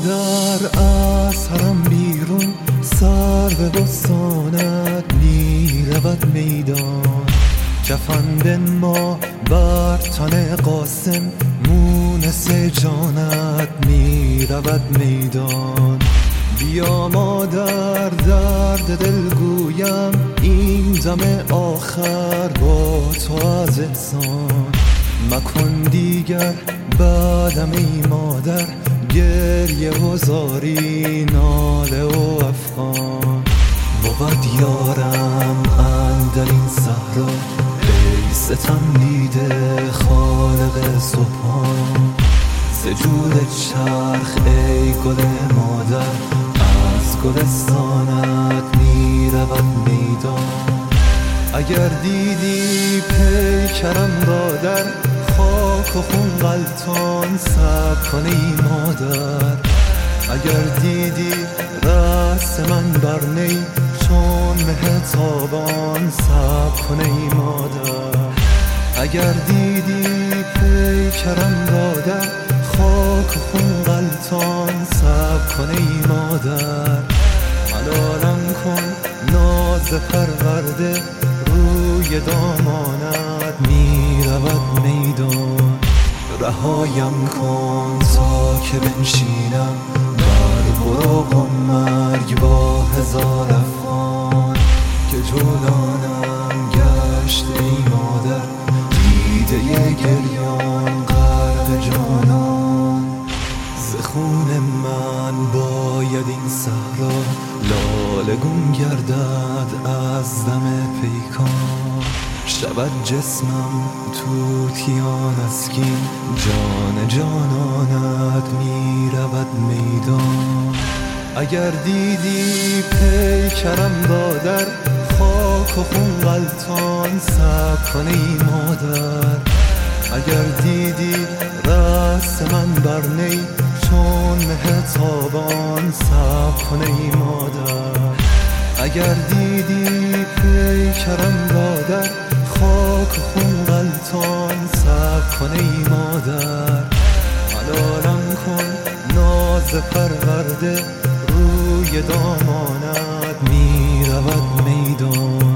مادر از حرم بیرون سر به بستانت می رود میدان، کفن بنما بر تن قاسم مونس جانت می رود میدان. بیا مادر درد دل گویم این دم آخر با تو از احسان، مکن دیگر بعدم ای مادر گریه و زاری ناله و افغان. بود یارم اندر این صحرا ای ستم دیده خالق صبحان، سجود چرخ ای گل مادر از گلستانت می رود میدان. اگر دیدی پیکرم را در خاک و خون غلطان صبر کن ای مادر، اگر دیدی رأس من بر نی چون مه تابان صبر کن ای مادر، اگر دیدی پیکرم را در خاک و خون غلطان صبر کن ای مادر. ملالم کن ناز پرورده روی دامانت می رود میدان، رهایم کن تا که بنشینم بر براق و مرگ با هزار افغان، که جولانم گشت ای مادر دیده گریان غرق جانان. ز خون من باید این صحرا لاله گون گردد از دم پیکان، شود جسمم توتیان از کین جان جانانت می رود میدان. اگر دیدی پیکرم را در خاک و خون غلطان صبر کن ای مادر، اگر دیدی رأس من بر نی چون مه تابان صبر کن ای مادر، اگر دیدی پیکرم را در خاک و خون غلطان صبر کن ای مادر. ملالم کن ناز پرورده روی دامانت می رود میدان.